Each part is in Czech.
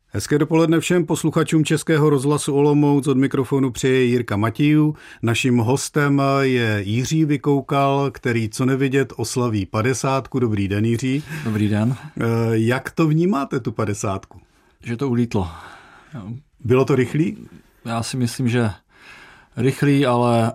Hezké dopoledne všem posluchačům Českého rozhlasu Olomouc, od mikrofonu přeje Jirka Matějů. Naším hostem je Jiří Vykoukal, který co nevidět oslaví 50. Dobrý den, Jiří. Dobrý den. Jak to vnímáte, tu 50? Že to ulítlo. Bylo to rychlý? Já si myslím, že rychlý, ale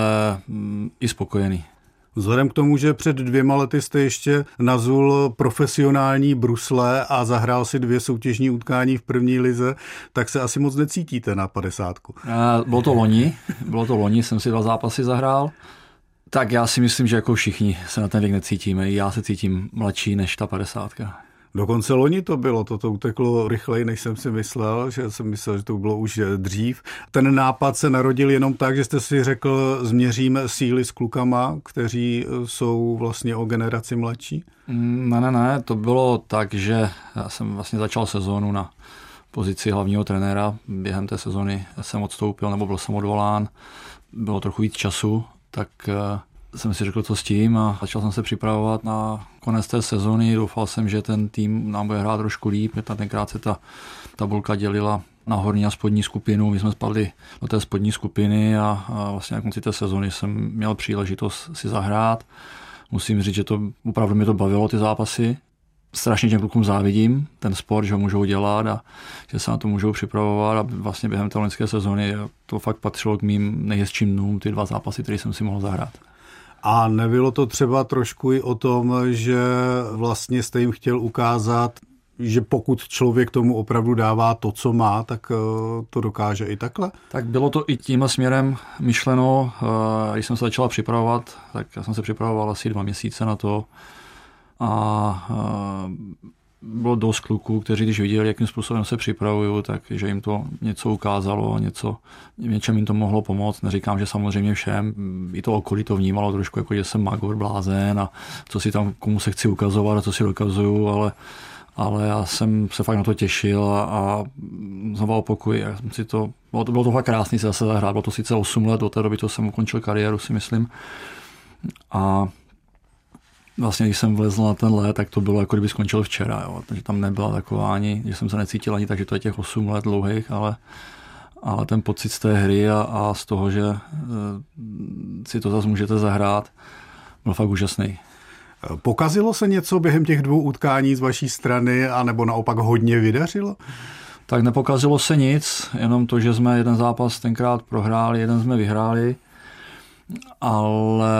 i spokojený. Vzhledem k tomu, že před 2 lety jste ještě nazul profesionální brusle a zahrál si 2 soutěžní utkání v první lize, tak se asi moc necítíte na 50. Bylo to loni, jsem si 2 zápasy zahrál. Tak já si myslím, že jako všichni se na ten věk necítíme. Já se cítím mladší než ta 50. Dokonce loni to bylo, toto uteklo rychleji, než jsem si myslel, že to bylo už dřív. Ten nápad se narodil jenom tak, že jste si řekl, změřím síly s klukama, kteří jsou vlastně o generaci mladší? Ne, to bylo tak, že já jsem vlastně začal sezónu na pozici hlavního trenéra. Během té sezóny jsem odstoupil, nebo byl jsem odvolán. Bylo trochu víc času, tak jsem si řekl, co s tím, a začal jsem se připravovat na konec té sezony. Doufal jsem, že ten tým nám bude hrát trošku líp. Tenkrát se ta tabulka dělila na horní a spodní skupinu. My jsme spadli do té spodní skupiny a vlastně na konci té sezony jsem měl příležitost si zahrát. Musím říct, že to opravdu mě to bavilo, ty zápasy. Strašně těm klukům závidím ten sport, že ho můžou dělat a že se na to můžou připravovat, a vlastně během té loňské sezony to fakt patřilo k mým nejhezčím dnům, ty 2 zápasy, které jsem si mohl zahrát. A nebylo to třeba trošku i o tom, že vlastně jste jim chtěl ukázat, že pokud člověk tomu opravdu dává to, co má, tak to dokáže i takhle? Tak bylo to i tímhle směrem myšleno. Když jsem se začal připravovat, tak já jsem se připravoval asi 2 měsíce na to a bylo dost kluků, kteří když viděli, jakým způsobem se připravuju, takže jim to něco ukázalo, něčem jim to mohlo pomoct. Neříkám, že samozřejmě všem, i to okolí to vnímalo trošku, jako že jsem magor, blázen a co si tam, komu se chci ukazovat a co si dokazuju, ale já jsem se fakt na to těšil a znovu opakuji, bylo to fakt krásný se zase zahrát, bylo to sice 8 let, do té doby to jsem ukončil kariéru, si myslím. A vlastně, když jsem vlezl na ten let, tak to bylo, jako kdyby skončil včera. Jo. Takže tam nebyla taková ani, že jsem se necítil ani tak, že to je těch 8 let dlouhých, ale ten pocit z té hry a z toho, že si to zase můžete zahrát, byl fakt úžasný. Pokazilo se něco během těch 2 utkání z vaší strany, anebo naopak hodně vydařilo? Tak nepokazilo se nic, jenom to, že jsme jeden zápas tenkrát prohráli, jeden jsme vyhráli, ale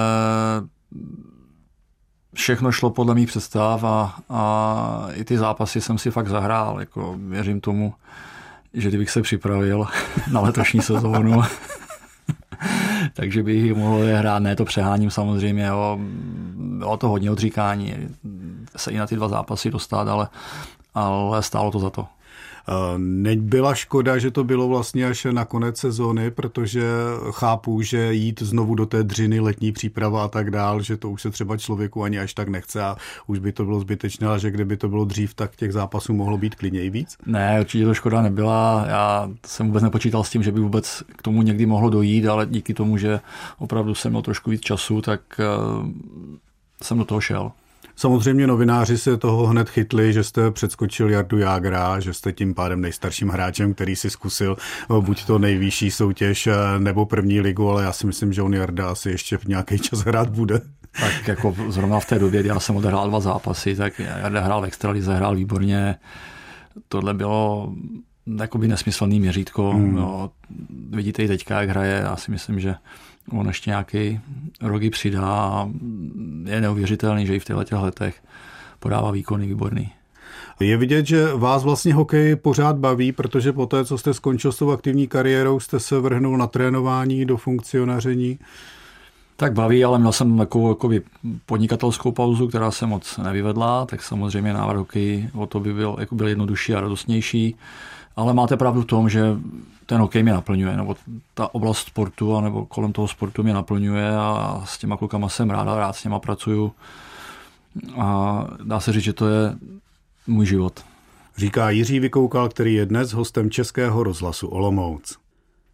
všechno šlo podle mých představ a i ty zápasy jsem si fakt zahrál. Jako věřím tomu, že kdybych se připravil na letošní sezónu, takže bych mohl hrát, ne to přeháním samozřejmě, jo. Bylo to hodně odříkání, se i na ty 2 zápasy dostat, ale stálo to za to. Nebyla škoda, že to bylo vlastně až na konec sezóny, protože chápu, že jít znovu do té dřiny, letní příprava a tak dál, že to už se třeba člověku ani až tak nechce a už by to bylo zbytečné, ale že kdyby to bylo dřív, tak těch zápasů mohlo být klidně i víc? Ne, určitě to škoda nebyla. Já jsem vůbec nepočítal s tím, že by vůbec k tomu někdy mohlo dojít, ale díky tomu, že opravdu jsem měl trošku víc času, tak jsem do toho šel. Samozřejmě novináři se toho hned chytli, že jste předskočil Jardu Jágra, že jste tím pádem nejstarším hráčem, který si zkusil buď to nejvyšší soutěž nebo první ligu, ale já si myslím, že on Jarda asi ještě v nějaký čas hrát bude. Tak jako zrovna v té době, kdy já jsem odehrál 2 zápasy, tak Jarda hrál v extralize, hrál výborně. Tohle bylo jakoby nesmyslný měřítko. Jo. Vidíte i teďka, jak hraje. Já si myslím, že on ještě nějaký roky přidá a je neuvěřitelný, že i v těchto letech podává výkony výborný. Je vidět, že vás vlastně hokej pořád baví, protože po té, co jste skončil s tou aktivní kariérou, jste se vrhnul na trénování, do funkcionaření. Tak baví, ale měl jsem takovou podnikatelskou pauzu, která se moc nevyvedla, tak samozřejmě návrh hokeji o to by byl jednodušší a radostnější. Ale máte pravdu v tom, že ten hokej mě naplňuje, nebo ta oblast sportu, nebo kolem toho sportu mě naplňuje a s těma klukama jsem rád s něma pracuju. A dá se říct, že to je můj život. Říká Jiří Vykoukal, který je dnes hostem Českého rozhlasu Olomouc.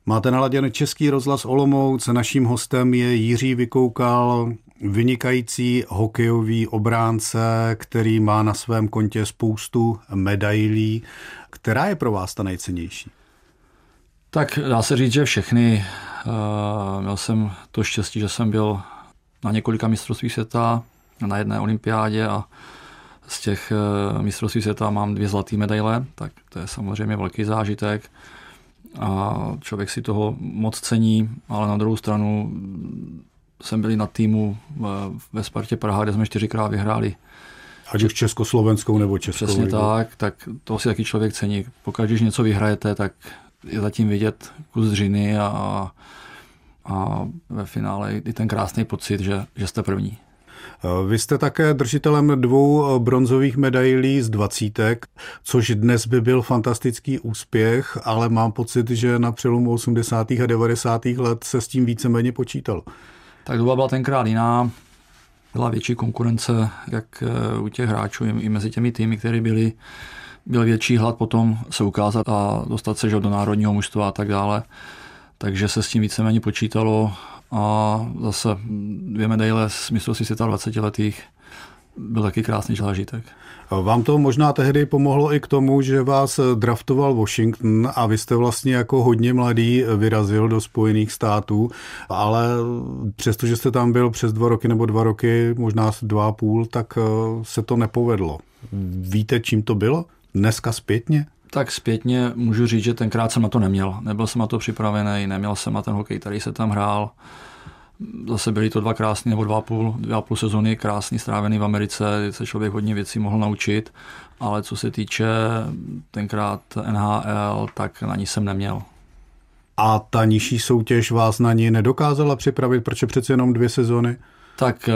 Máte naladěn Český rozhlas Olomouc, naším hostem je Jiří Vykoukal, vynikající hokejový obránce, který má na svém kontě spoustu medailí. Která je pro vás ta nejcennější? Tak dá se říct, že všechny. Měl jsem to štěstí, že jsem byl na několika mistrovství světa, na jedné olympiádě a z těch mistrovství světa mám 2 zlaté medaile, tak to je samozřejmě velký zážitek a člověk si toho moc cení, ale na druhou stranu jsem byl na týmu ve Spartě Praha, kde jsme 4krát vyhráli. Ať už československou nebo českou Přesně ligu. tak to si taky člověk cení. Pokud když něco vyhrajete, tak je zatím vidět kus dřiny a ve finále i ten krásný pocit, že jste první. Vy jste také držitelem 2 bronzových medailí z 20, což dnes by byl fantastický úspěch, ale mám pocit, že na přelomu 80. a 90. let se s tím víceméně počítal. Tak doba byla tenkrát jiná, byla větší konkurence, jak u těch hráčů, i mezi těmi týmy, které byl větší hlad potom se ukázat a dostat se do národního mužstva a tak dále. Takže se s tím víceméně počítalo a zase 2 medaile z mistrovství světa 20letých byl taky krásný zážitek. Vám to možná tehdy pomohlo i k tomu, že vás draftoval Washington a vy jste vlastně jako hodně mladý vyrazil do Spojených států, ale přestože jste tam byl přes 2 roky nebo 2 roky, možná 2,5, tak se to nepovedlo. Víte, čím to bylo? Dneska zpětně? Tak zpětně můžu říct, že tenkrát jsem na to neměl. Nebyl jsem na to připravený, neměl jsem na ten hokej, který se tam hrál. Zase byly to 2 krásný nebo 2,5 sezony krásný strávený v Americe, kde se člověk hodně věcí mohl naučit, ale co se týče tenkrát NHL, tak na ní jsem neměl. A ta nižší soutěž vás na ní nedokázala připravit, proč přece jenom 2 sezony? Tak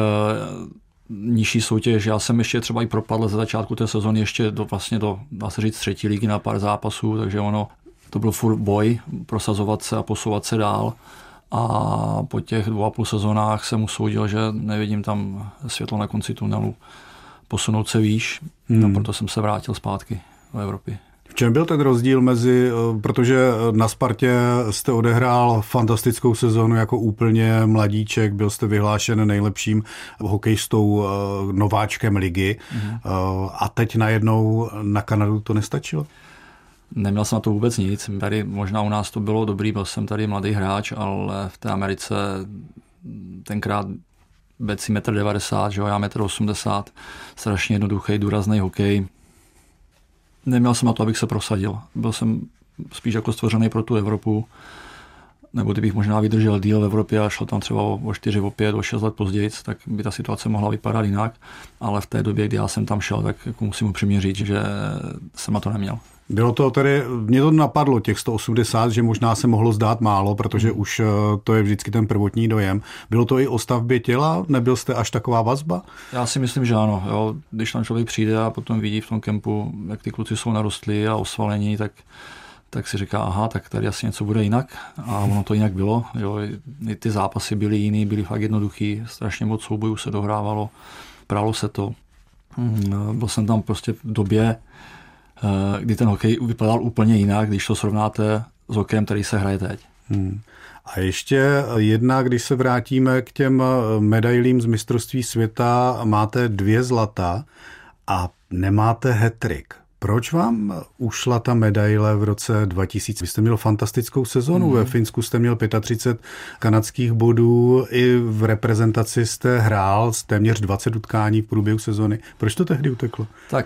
nižší soutěž, já jsem ještě třeba i propadl ze začátku té sezony ještě do, dá se říct, 3. ligy na pár zápasů, takže to byl furt boj, prosazovat se a posouvat se dál. A po těch 2,5 sezónách jsem usoudil, že nevidím tam světlo na konci tunelu, posunout se výš, a proto jsem se vrátil zpátky do Evropy. V čem byl ten rozdíl protože na Spartě jste odehrál fantastickou sezonu jako úplně mladíček, byl jste vyhlášen nejlepším hokejistou nováčkem ligy a teď najednou na Kanadu to nestačilo? Neměl jsem na to vůbec nic. Tady možná u nás to bylo dobrý, byl jsem tady mladý hráč, ale v té Americe tenkrát beci 1,90 m, že jo, já 1,80 m, strašně jednoduchý, důrazný hokej. Neměl jsem na to, abych se prosadil. Byl jsem spíš jako stvořený pro tu Evropu, nebo kdybych možná vydržel díl v Evropě a šel tam třeba o 4, o 5, o 6 let později, tak by ta situace mohla vypadat jinak, ale v té době, kdy já jsem tam šel, tak jako musím upřímně říct, že jsem na to neměl. Bylo to tedy, mě to napadlo těch 180, že možná se mohlo zdát málo, protože už to je vždycky ten prvotní dojem. Bylo to i o stavbě těla? Nebyl jste až taková vazba? Já si myslím, že ano. Jo. Když tam člověk přijde a potom vidí v tom kempu, jak ty kluci jsou narostlí a osvalení, tak si říká, aha, tak tady asi něco bude jinak. A ono to jinak bylo. Jo. I ty zápasy byly jiný, byly fakt jednoduchý, strašně moc soubojů se dohrávalo, pralo se to. Byl jsem tam prostě v době, kdy ten hokej vypadal úplně jinak, když to srovnáte s hokejem, který se hraje teď. A ještě jedna, když se vrátíme k těm medailím z mistrovství světa, máte 2 zlata a nemáte hat-trick. Proč vám ušla ta medaile v roce 2000? Vy jste měl fantastickou sezonu, ve Finsku jste měl 35 kanadských bodů, i v reprezentaci jste hrál téměř 20 utkání v průběhu sezony. Proč to tehdy uteklo? Tak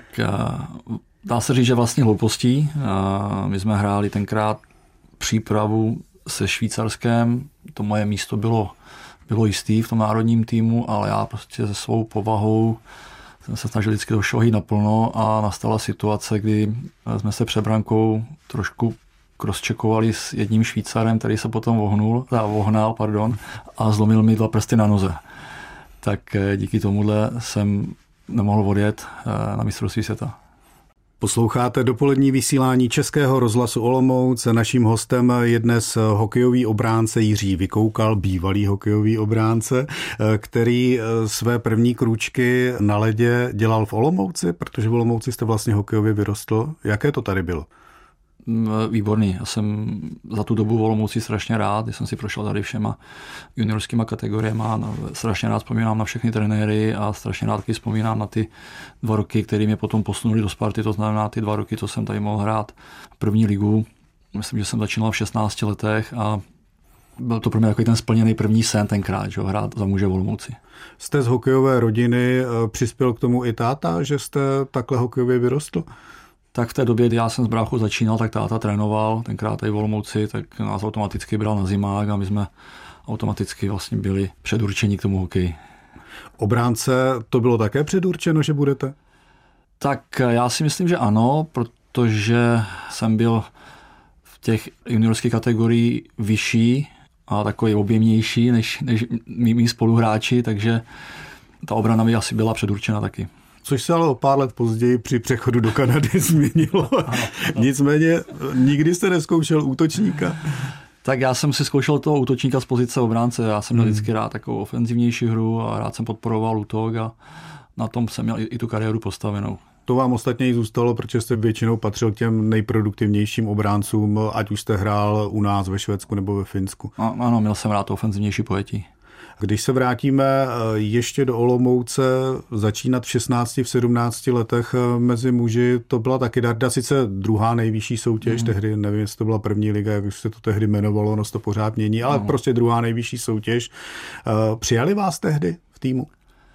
dá se říct, že vlastně hloupostí. My jsme hráli tenkrát přípravu se Švýcarskem, to moje místo bylo jistý v tom národním týmu, ale já prostě se svou povahou jsem se snažil vždycky do všeho jít naplno a nastala situace, kdy jsme se před brankou trošku crosscheckovali s jedním Švýcarem, který se potom vohnal a zlomil mi 2 prsty na noze. Tak díky tomuhle jsem nemohl odjet na mistrovství světa. Posloucháte dopolední vysílání Českého rozhlasu Olomouc. Naším hostem je dnes hokejový obránce Jiří Vykoukal, bývalý hokejový obránce, který své první krůčky na ledě dělal v Olomouci, protože v Olomouci jste vlastně hokejově vyrostl. Jaké to tady bylo? výborný. Já jsem za tu dobu v Olomouci strašně rád, když jsem si prošel tady všema juniorskýma kategoriemi. Strašně rád vzpomínám na všechny trenéry a strašně rád vzpomínám na ty 2 roky, které mě potom posunuli do Sparty, to znamená ty 2 roky, co jsem tady mohl hrát první ligu. Myslím, že jsem začínal v 16 letech a byl to pro mě takový ten splněný první sen tenkrát, že hrát za muže v Olomouci. Jste z hokejové rodiny, přispěl k tomu i táta, že jste takhle hokejově vyrostl? Tak v té době, kdy já jsem s bráchou začínal, tak táta trénoval, tenkrát tady v Olomouci, tak nás automaticky bral na zimák a my jsme automaticky vlastně byli předurčeni k tomu hokeji. Obránce to bylo také předurčeno, že budete? Tak já si myslím, že ano, protože jsem byl v těch juniorských kategoriích vyšší a takový objemnější než mý spoluhráči, takže ta obrana by asi byla předurčena taky. Což se ale o pár let později při přechodu do Kanady změnilo. Nicméně nikdy jste nezkoušel útočníka? Tak já jsem si zkoušel toho útočníka z pozice obránce. Já jsem měl vždycky rád takovou ofenzivnější hru a rád jsem podporoval útok a na tom jsem měl i tu kariéru postavenou. To vám ostatně i zůstalo, protože jste většinou patřil k těm nejproduktivnějším obráncům, ať už jste hrál u nás ve Švédsku nebo ve Finsku. Ano, měl jsem rád to ofenzivnější pojetí. Když se vrátíme ještě do Olomouce, začínat v 16, v 17 letech mezi muži, to byla taky Darda, sice druhá nejvyšší soutěž, tehdy, nevím, jestli to byla první liga, jak už se to tehdy jmenovalo, ono se to pořád mění, ale prostě druhá nejvyšší soutěž. Přijali vás tehdy v týmu?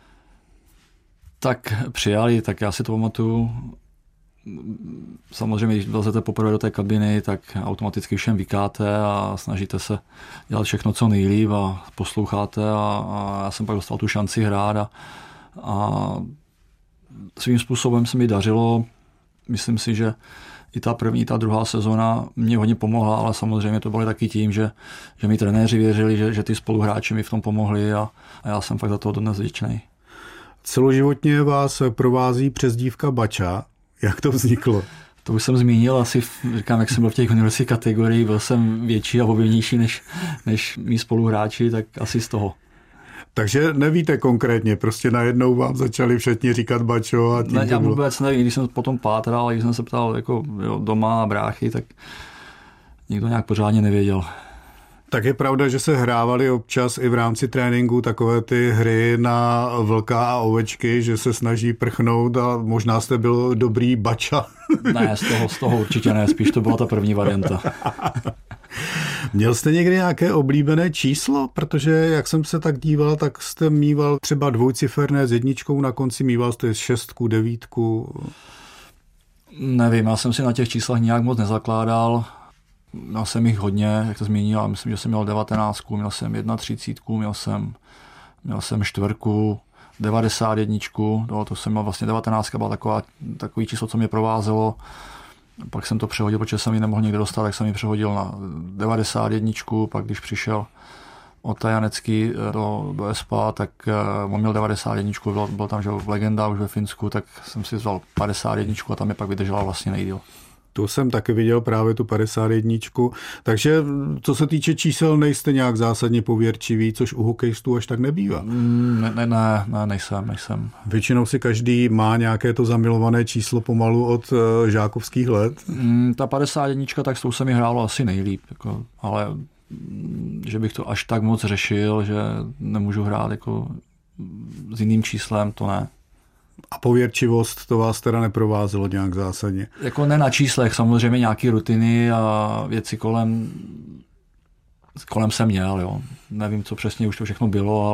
Tak přijali, tak já si to pamatuju. Samozřejmě, když vlezete poprvé do té kabiny, tak automaticky všem vykáte a snažíte se dělat všechno, co nejlíp a posloucháte a já jsem pak dostal tu šanci hrát a svým způsobem se mi dařilo. Myslím si, že i ta první, ta druhá sezona mě hodně pomohla, ale samozřejmě to bylo taky tím, že mi trenéři věřili, že ty spoluhráči mi v tom pomohli a já jsem fakt za to dodnes vděčný. Celoživotně vás provází přezdívka Bača. Jak to vzniklo? To už jsem zmínil, asi říkám, jak jsem byl v těch juniorských kategoriích, byl jsem větší a objemnější než mý spoluhráči, tak asi z toho. Takže nevíte konkrétně, prostě najednou vám začali všetně říkat Bačo a tím ne, já vůbec nevím, když jsem potom pátral, když jsem se ptal jako doma a bráchy, tak nikdo nějak pořádně nevěděl. Tak je pravda, že se hrávali občas i v rámci tréninku takové ty hry na vlka a ovečky, že se snaží prchnout a možná jste byl dobrý Bača. Ne, z toho určitě ne, spíš to byla ta první varianta. Měl jste někdy nějaké oblíbené číslo? Protože jak jsem se tak díval, tak jste mýval třeba dvojciferné s jedničkou na konci, mýval jste 6, 9. Nevím, já jsem si na těch číslech nějak moc nezakládal. Měl jsem jich hodně, jak to zmínil, ale myslím, že jsem měl 19, měl jsem 31, měl jsem 4, 91, to jsem měl vlastně 19, byla takový číslo, co mě provázelo. Pak jsem to přehodil, protože jsem ji nemohl někde dostat, tak jsem ji přehodil na 91, pak když přišel Ota Janecký do SPA, tak on měl 91, byl tam že legenda už ve Finsku, tak jsem si vzal 51 a tam je pak vydržela vlastně nejdýl. Tu jsem taky viděl právě tu 51. Takže co se týče čísel, nejste nějak zásadně pověrčivý, což u hokejistů až tak nebývá. Ne, nejsem. Většinou si každý má nějaké to zamilované číslo pomalu od žákovských let. Ta 51, tak s tou se mi hrálo asi nejlíp, jako, ale že bych to až tak moc řešil, že nemůžu hrát jako s jiným číslem, to ne. A pověrčivost to vás teda neprovázelo nějak zásadně? Jako ne na číslech, samozřejmě nějaké rutiny a věci kolem jsem měl, jo. Nevím, co přesně už to všechno bylo,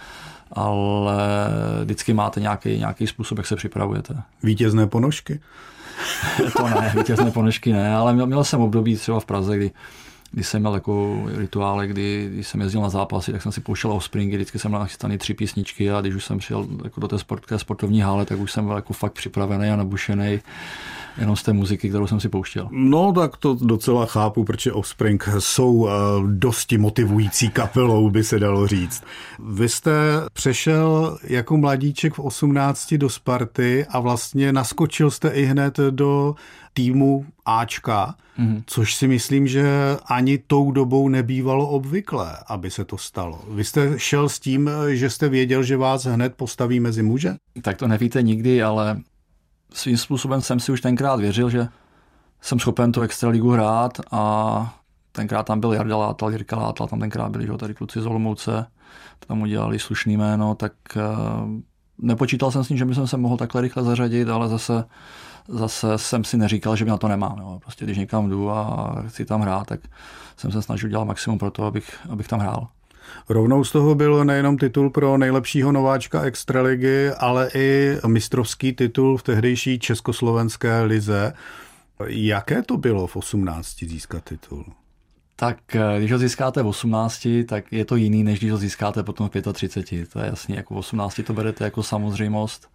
ale vždycky máte nějaký způsob, jak se připravujete. Vítězné ponožky? To ne, vítězné ponožky ne, ale měl jsem období třeba v Praze, kdy jsem měl takovou rituále, kdy jsem jezdil na zápasy, tak jsem si pouštěl offspringy, vždycky jsem měl nachystaný 3 písničky a když už jsem přijel jako do té sportovní hále, tak už jsem byl jako fakt připravený a nabušený jenom z té muziky, kterou jsem si pouštěl. No tak to docela chápu, protože Offspring jsou dosti motivující kapelou, by se dalo říct. Vy jste přešel jako mladíček v 18 do Sparty a vlastně naskočil jste i hned do týmu Ačka, což si myslím, že ani tou dobou nebývalo obvyklé, aby se to stalo. Vy jste šel s tím, že jste věděl, že vás hned postaví mezi muže? Tak to nevíte nikdy, ale svým způsobem jsem si už tenkrát věřil, že jsem schopen tu extraligu hrát a tenkrát tam byl Jarda Látal, Jirka Látal, tam tenkrát byli tady kluci z Olomouce, tam udělali slušný jméno, tak nepočítal jsem s tím, že bych se mohl takhle rychle zařadit, ale zase jsem si neříkal, že by na to nemám. Jo. Prostě když někam jdu a chci tam hrát, tak jsem se snažil dělat maximum pro to, abych tam hrál. Rovnou z toho byl nejenom titul pro nejlepšího nováčka extraligy, ale i mistrovský titul v tehdejší československé lize. Jaké to bylo v 18 získat titul? Tak když ho získáte v 18, tak je to jiný, než když ho získáte potom v 35. To je jasný, jako v 18 to berete jako samozřejmost,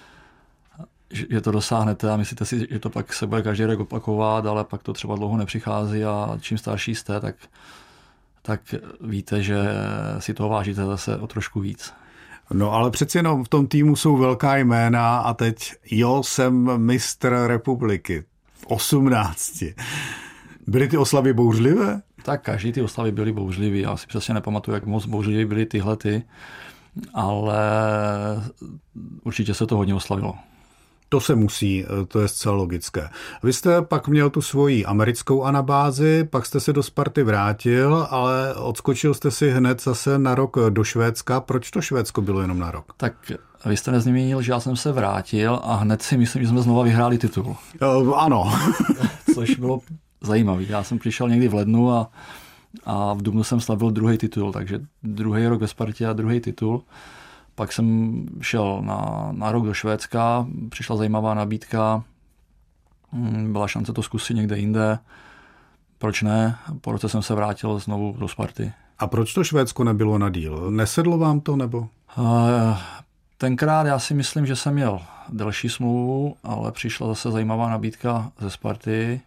že to dosáhnete a myslíte si, že to pak se bude každý rok opakovat, ale pak to třeba dlouho nepřichází a čím starší jste, tak víte, že si toho vážíte zase o trošku víc. No ale přeci jenom v tom týmu jsou velká jména a teď jsem mistr republiky v 18. Byly ty oslavy bouřlivé? Tak každý ty oslavy byly bouřlivý. Já si přesně nepamatuju, jak moc bouřlivý byly tyhlety, ale určitě se to hodně oslavilo. To se musí, to je zcela logické. Vy jste pak měl tu svoji americkou anabázi, pak jste se do Sparty vrátil, ale odskočil jste si hned zase na rok do Švédska. Proč to Švédsko bylo jenom na rok? Tak vy jste nezmínil, že já jsem se vrátil a hned si myslím, že jsme znova vyhráli titul. Ano. Což bylo zajímavé. Já jsem přišel někdy v lednu a v dubnu jsem slavil druhý titul, takže druhý rok ve Spartě a druhý titul. Pak jsem šel na rok do Švédska, přišla zajímavá nabídka, byla šance to zkusit někde jinde. Proč ne? Po roce jsem se vrátil znovu do Sparty. A proč to Švédsko nebylo na díl? Nesedlo vám to nebo? Tenkrát já si myslím, že jsem měl delší smlouvu, ale přišla zase zajímavá nabídka ze Sparty,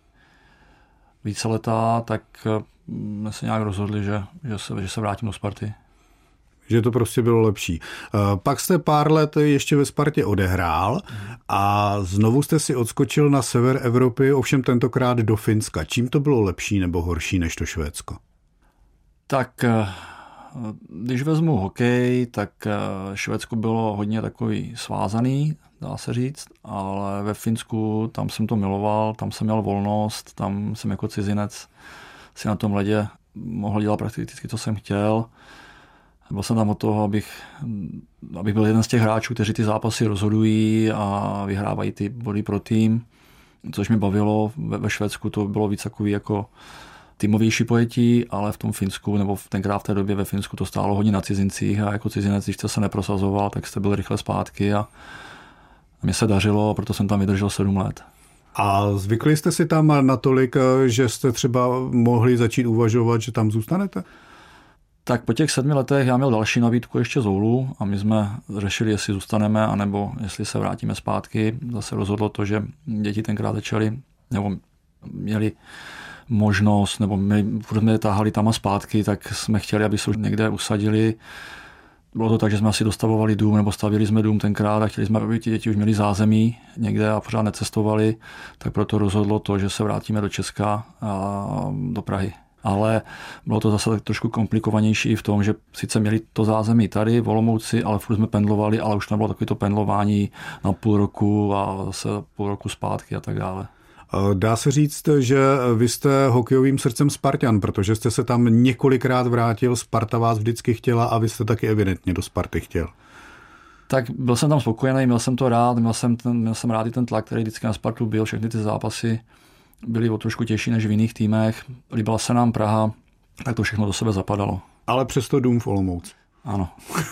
víceletá, tak jsme se nějak rozhodli, že se vrátím do Sparty. Že to prostě bylo lepší. Pak jste pár let ještě ve Spartě odehrál a znovu jste si odskočil na sever Evropy, ovšem tentokrát do Finska. Čím to bylo lepší nebo horší než to Švédsko? Tak když vezmu hokej, tak Švédsko bylo hodně takový svázaný, dá se říct, ale ve Finsku tam jsem to miloval, tam jsem měl volnost, tam jsem jako cizinec si na tom ledě mohl dělat prakticky, co jsem chtěl. Byl jsem tam od toho, abych byl jeden z těch hráčů, kteří ty zápasy rozhodují a vyhrávají ty body pro tým, což mě bavilo. Ve Švédsku to bylo víc takový jako týmovější pojetí, ale v tom Finsku, nebo tenkrát v té době ve Finsku to stálo hodně na cizincích a jako cizinec, když jste se neprosazoval, tak jste byl rychle zpátky a mně se dařilo a proto jsem tam vydržel 7 let. A zvykli jste si tam natolik, že jste třeba mohli začít uvažovat, že tam zůstanete? Tak po těch 7 letech já měl další nabídku ještě z Oulu a my jsme řešili, jestli zůstaneme, anebo jestli se vrátíme zpátky. Zase rozhodlo to, že děti tenkrát začaly, nebo měli možnost, nebo my je táhali tam a zpátky, tak jsme chtěli, aby se už někde usadili. Bylo to tak, že jsme asi dostavovali dům, nebo stavili jsme dům tenkrát a chtěli jsme, aby ti děti už měli zázemí někde a pořád necestovali, tak proto rozhodlo to, že se vrátíme do Česka a do Prahy. Ale bylo to zase tak trošku komplikovanější i v tom, že sice měli to zázemí tady v Olomouci, ale furt jsme pendlovali, ale už nebylo takové to pendlování na půl roku a zase půl roku zpátky a tak dále. Dá se říct, že vy jste hokejovým srdcem Spartan, protože jste se tam několikrát vrátil, Sparta vás vždycky chtěla a vy jste taky evidentně do Sparty chtěl. Tak byl jsem tam spokojený, měl jsem to rád, měl jsem rád i ten tlak, který vždycky na Spartu byl, všechny ty zápasy byly o trošku těžší než v jiných týmech, líbila se nám Praha, tak to všechno do sebe zapadalo. Ale přesto dům v Olomouci. Ano.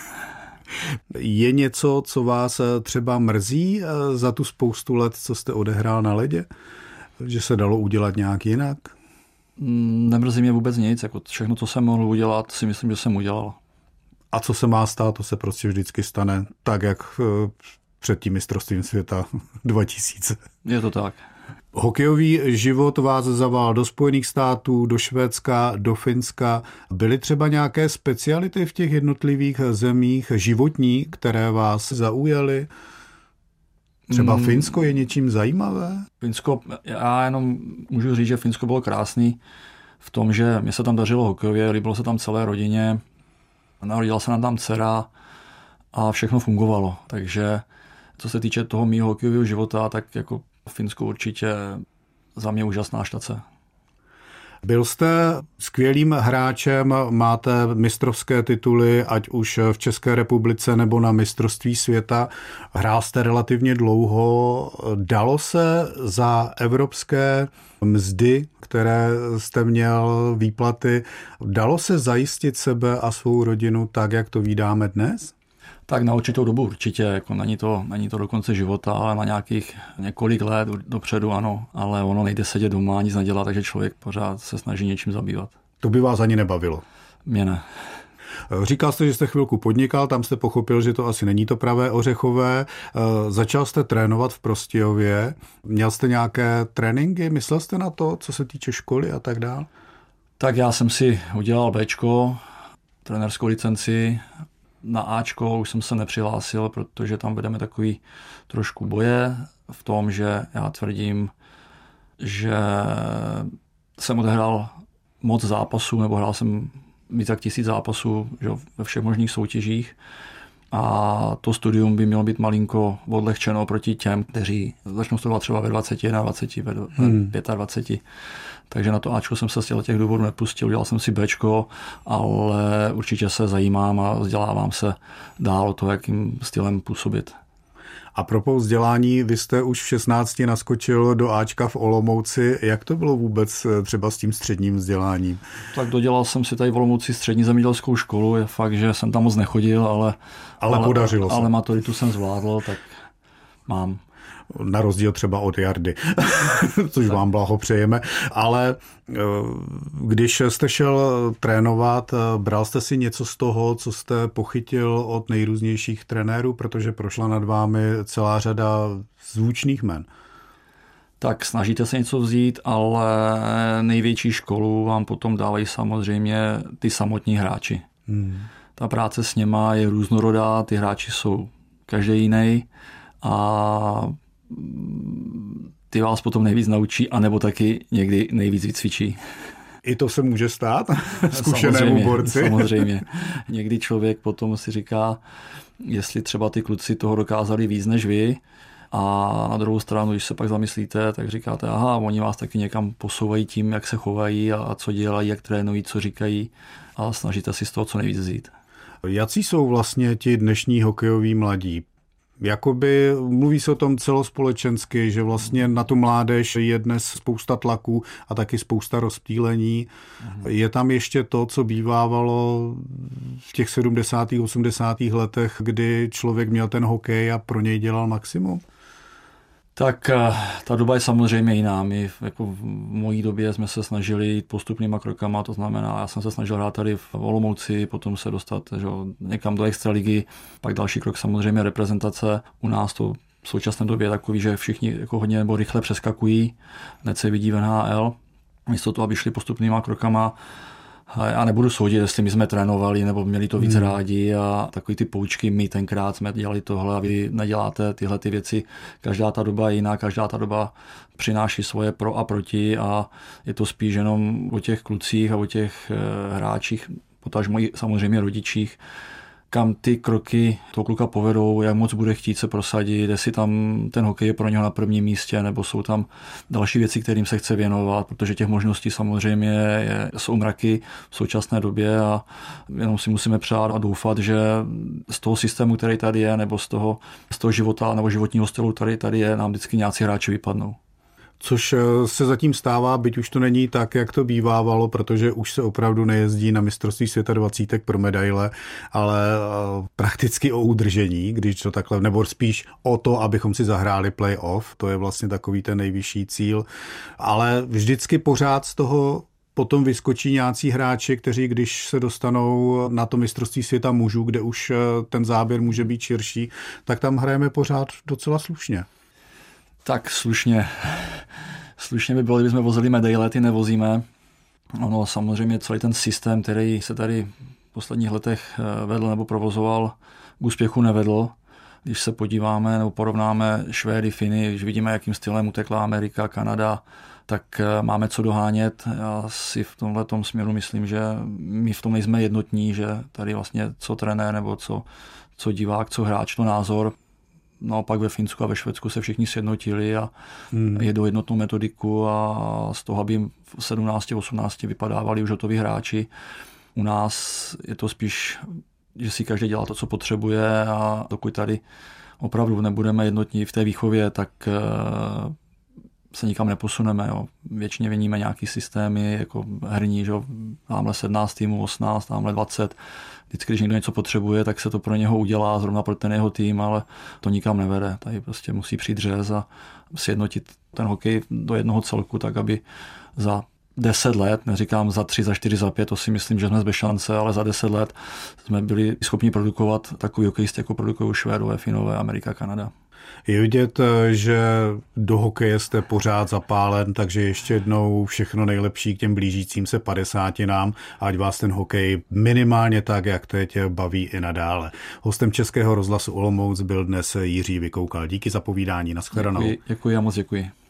Je něco, co vás třeba mrzí za tu spoustu let, co jste odehrál na ledě? Že se dalo udělat nějak jinak? Nemrzí mě vůbec nic, jako všechno, co jsem mohl udělat, si myslím, že jsem udělal. A co se má stát, to se prostě vždycky stane, tak jak před tím mistrovstvím světa 2000. Je to tak. Hokejový život vás zaval do Spojených států, do Švédska, do Finska. Byly třeba nějaké speciality v těch jednotlivých zemích životní, které vás zaujaly? Třeba Finsko je něčím zajímavé? Finsko, já jenom můžu říct, že Finsko bylo krásný v tom, že mě se tam dařilo hokejově, líbilo se tam celé rodině, narodila se nám tam dcera a všechno fungovalo. Takže co se týče toho mýho hokejového života, tak jako Finsko určitě za mě úžasná štace. Byl jste skvělým hráčem, máte mistrovské tituly, ať už v České republice nebo na mistrovství světa. Hrál jste relativně dlouho. Dalo se za evropské mzdy, které jste měl, výplaty, dalo se zajistit sebe a svou rodinu tak, jak to vídáme dnes? Tak na určitou dobu určitě, jako není to do konce života, ale na nějakých několik let dopředu ano, ale ono nejde sedět doma, nic nedělat, takže člověk pořád se snaží něčím zabývat. To by vás ani nebavilo? Mě ne. Říkal jste, že jste chvilku podnikal, tam jste pochopil, že to asi není to pravé ořechové. Začal jste trénovat v Prostějově. Měl jste nějaké tréninky? Myslel jste na to, co se týče školy a tak dále? Tak já jsem si udělal Bčko, trenérskou licenci. Na Ačko už jsem se nepřihlásil, protože tam vedeme takový trošku boje v tom, že já tvrdím, že jsem odehrál moc zápasů, nebo hrál jsem víc jak 1000 zápasů, že, ve všech možných soutěžích. A to studium by mělo být malinko odlehčeno proti těm, kteří začnou studovat třeba ve 20, na 20, ve 25. Takže na to Ačko jsem se z těch důvodů nepustil, dělal jsem si Bčko, ale určitě se zajímám a vzdělávám se dál o to, jakým stylem působit. A propos vzdělání, vy jste už v 16 naskočil do Ačka v Olomouci. Jak to bylo vůbec třeba s tím středním vzděláním? Tak dodělal jsem si tady v Olomouci střední zemědělskou školu. Je fakt, že jsem tam moc nechodil, ale podařilo se. Ale maturitu jsem zvládl, tak mám. Na rozdíl třeba od Jardy, což vám blahopřejeme. Ale když jste šel trénovat, bral jste si něco z toho, co jste pochytil od nejrůznějších trenérů, protože prošla nad vámi celá řada zvučných jmen. Tak snažíte se něco vzít, ale největší školu vám potom dávají samozřejmě ty samotní hráči. Ta práce s něma je různorodá, ty hráči jsou každý jiný a ty vás potom nejvíc naučí, anebo taky někdy nejvíc vycvičí. I to se může stát zkušenému borci? Samozřejmě. Někdy člověk potom si říká, jestli třeba ty kluci toho dokázali víc než vy, a na druhou stranu, když se pak zamyslíte, tak říkáte, aha, oni vás taky někam posouvají tím, jak se chovají a co dělají, jak trénují, co říkají, a snažíte si z toho co nejvíc vzít. Jací jsou vlastně ti dnešní hokejoví mladí? Jakoby mluví se o tom celospolečensky, že vlastně na tu mládež je dnes spousta tlaků a taky spousta rozptýlení. Je tam ještě to, co bývávalo v těch 70. 80. letech, kdy člověk měl ten hokej a pro něj dělal maximum? Tak ta doba je samozřejmě jiná. My jako v mojí době jsme se snažili jít postupnýma krokama, to znamená, já jsem se snažil hrát tady v Olomouci, potom se dostat někam do extraligy, pak další krok samozřejmě reprezentace. U nás to v současné době je takový, že všichni jako hodně nebo rychle přeskakují, hned se vidí v NHL, místo toho, aby šli postupnýma krokama. Já nebudu soudit, jestli my jsme trénovali nebo měli to víc rádi a takový ty poučky, my tenkrát jsme dělali tohle a vy neděláte tyhle ty věci. Každá ta doba je jiná, každá ta doba přináší svoje pro a proti a je to spíš jenom o těch klucích a o těch hráčích, potažmo i samozřejmě rodičích, kam ty kroky toho kluka povedou, jak moc bude chtít se prosadit, jestli tam ten hokej je pro něho na prvním místě, nebo jsou tam další věci, kterým se chce věnovat, protože těch možností samozřejmě jsou mraky v současné době a jenom si musíme přát a doufat, že z toho systému, který tady je, nebo z toho života nebo životního stylu, který tady je, nám vždycky nějací hráči vypadnou. Což se zatím stává, byť už to není tak, jak to bývávalo, protože už se opravdu nejezdí na mistrovství světa 20 pro medaile, ale prakticky o udržení, když to takhle, nebo spíš o to, abychom si zahráli play-off, to je vlastně takový ten nejvyšší cíl, ale vždycky pořád z toho potom vyskočí nějací hráči, kteří když se dostanou na to mistrovství světa mužů, kde už ten záběr může být širší, tak tam hrajeme pořád docela slušně. Tak slušně by bylo, kdybychom vozili medaile, ty nevozíme. Ono samozřejmě celý ten systém, který se tady v posledních letech vedl nebo provozoval, k úspěchu nevedl. Když se podíváme nebo porovnáme Švédy, Finy, když vidíme, jakým stylem utekla Amerika, Kanada, tak máme co dohánět. Já si v tomhletom směru myslím, že my v tom nejsme jednotní, že tady vlastně co trenér nebo co divák, co hráč, to názor. naopak ve Finsku a ve Švédsku se všichni sjednotili a jedou jednotnou metodiku a z toho, aby v 17, 18 vypadávali už hotoví hráči. U nás je to spíš, že si každý dělá to, co potřebuje a dokud tady opravdu nebudeme jednotní v té výchově, tak se nikam neposuneme. Jo. Většině viníme nějaký systémy, jako herní, že tamhle 17 týmů, 18, tamhle 20. Vždycky, když někdo něco potřebuje, tak se to pro něho udělá, zrovna pro ten jeho tým, ale to nikam nevede. Tady prostě musí přijít řez a sjednotit ten hokej do jednoho celku, tak aby za 10 let, neříkám za 3, za 4, za 5, to si myslím, že jsme bez šance, ale za 10 let jsme byli schopni produkovat takový hokejisty, jako produkují Švédové, Finové, Amerika, Kanada. Je vidět, že do hokeje jste pořád zapálen, takže ještě jednou všechno nejlepší k těm blížícím se 50. ať vás ten hokej minimálně tak, jak teď, baví i nadále. Hostem Českého rozhlasu Olomouc byl dnes Jiří Vykoukal. Díky za povídání, nashledanou. Děkuji a moc děkuji.